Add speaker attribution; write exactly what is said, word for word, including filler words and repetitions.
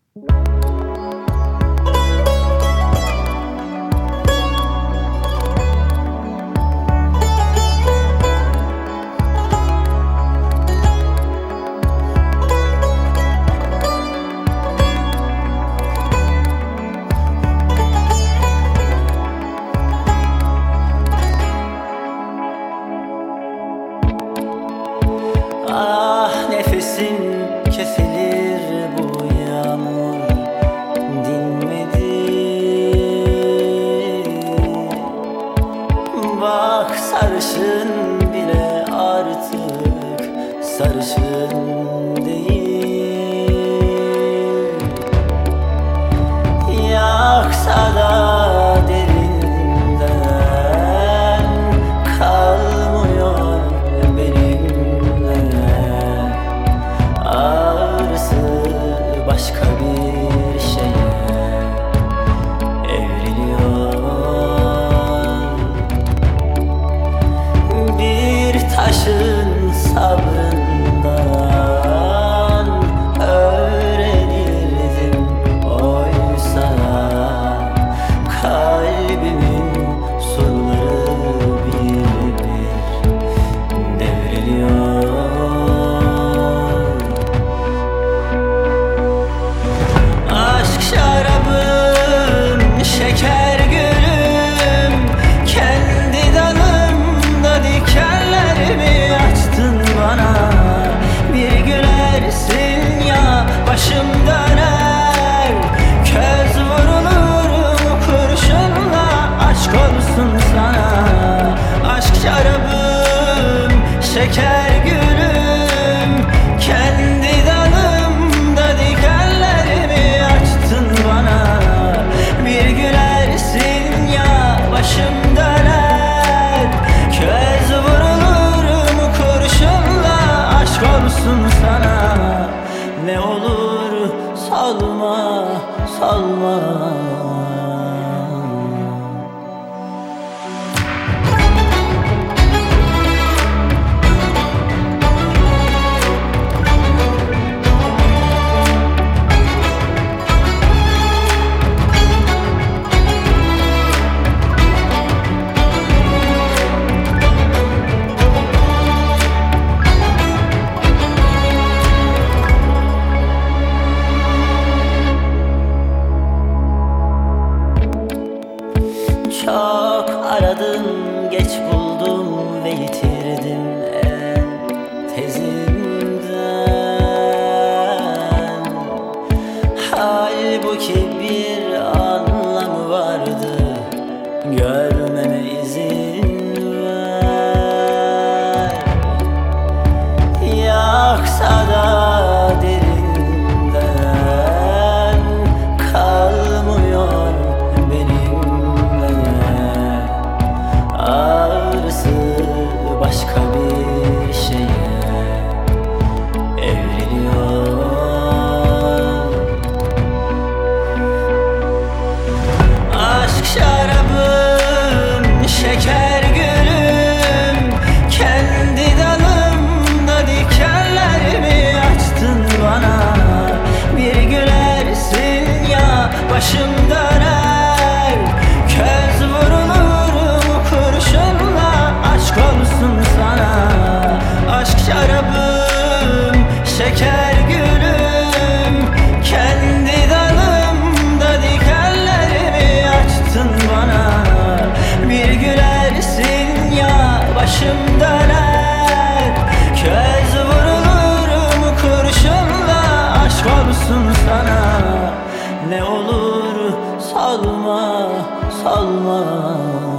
Speaker 1: Ah, nefesim kesilir, bu yağmur dinmedi. Bak, sarışın bile artık sarışın değil. Yaksa da derinden kalmıyor benimle. Ağrısı başka bir şeye evriliyor. Bir taşın sabrından öğrenirdim oysa. Kalbimin surları bir bir devriliyor. Aşk şarabım, şeker gülüm, kendi dalımda dikenlerimi açtın bana. Bir gülersin ya başım döner, köz vurulurum kurşunla, aşk olsun sana. Aşk şarabım, şeker gülüm, kendi dalımda dikenlerimi açtın bana. Bir gülersin ya başım döner, köz vurulurum kurşunla, aşk olsun sana. Ne olur salma, salma. Çok aradım, geç buldum ve yitirdim en tezinden. Halbuki bir anlamı vardı, görmeme izin ver. Yaksa da derinden kalmıyor benimle. Ağrısı başka bir şeye evriliyor. Aşk şarabım, şeker gülüm, kendi dalımda dikenlerimi açtın bana. Bir gülersin ya başım döner, köz vurulurum kurşunla, aşk olsun sana. Aşk şarabım, şeker gülüm, kendi dalımda dikenlerimi açtın bana. Bir gülersin ya başım döner, köz vurulurum kurşunla, aşk olsun sana. Ne olur salma, salma.